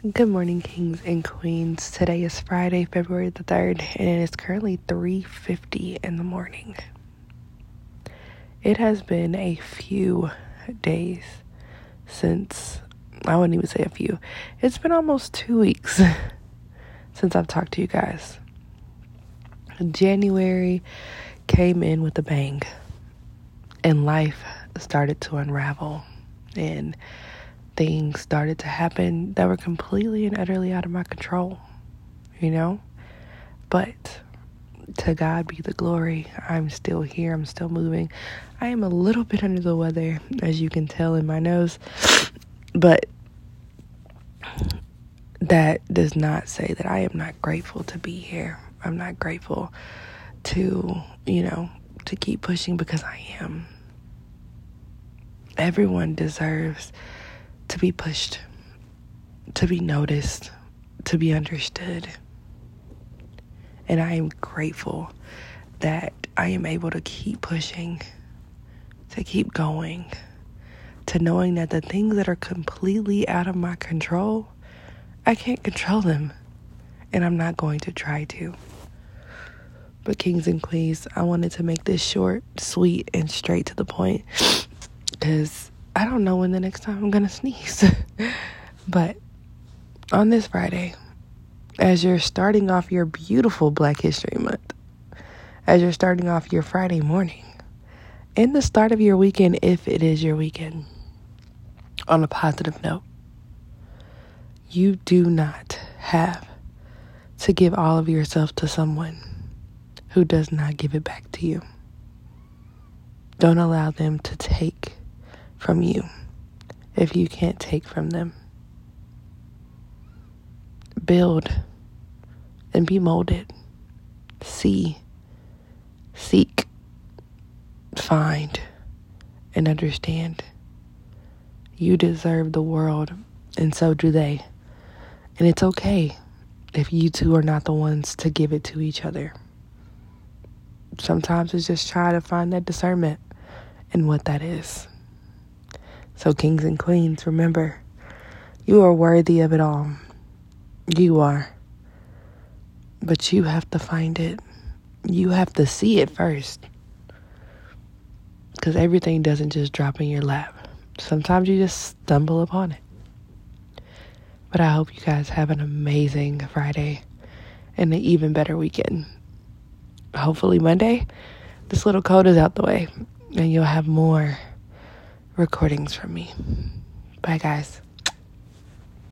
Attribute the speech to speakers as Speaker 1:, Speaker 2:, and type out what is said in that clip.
Speaker 1: Good morning, kings and queens. Today is Friday, February the 3rd, and it is currently 3:50 in the morning. It has been a few days since, I wouldn't even say a few, it's been almost 2 weeks since I've talked to you guys. January came in with a bang, and life started to unravel, and things started to happen that were completely and utterly out of my control, But to God be the glory. I'm still here. I'm still moving. I am a little bit under the weather, as you can tell in my nose, but that does not say that I am not grateful to be here. I'm not grateful to keep pushing, because I am. Everyone deserves to be pushed, to be noticed, to be understood. And I am grateful that I am able to keep pushing, to keep going, to knowing that the things that are completely out of my control, I can't control them, and I'm not going to try to. But kings and queens, I wanted to make this short, sweet, and straight to the point, because I don't know when the next time I'm going to sneeze. But on this Friday, as you're starting off your beautiful Black History Month, as you're starting off your Friday morning, in the start of your weekend, if it is your weekend, on a positive note, you do not have to give all of yourself to someone who does not give it back to you. Don't allow them to take from you if you can't take from them. Build and be molded. See, seek, find, and understand. You deserve the world, and so do they. And it's okay if you two are not the ones to give it to each other. Sometimes it's just trying to find that discernment and what that is. So kings and queens, remember, you are worthy of it all. You are. But you have to find it. You have to see it first. Because everything doesn't just drop in your lap. Sometimes you just stumble upon it. But I hope you guys have an amazing Friday and an even better weekend. Hopefully Monday, this little cold is out the way, and you'll have more recordings from me. Bye, guys.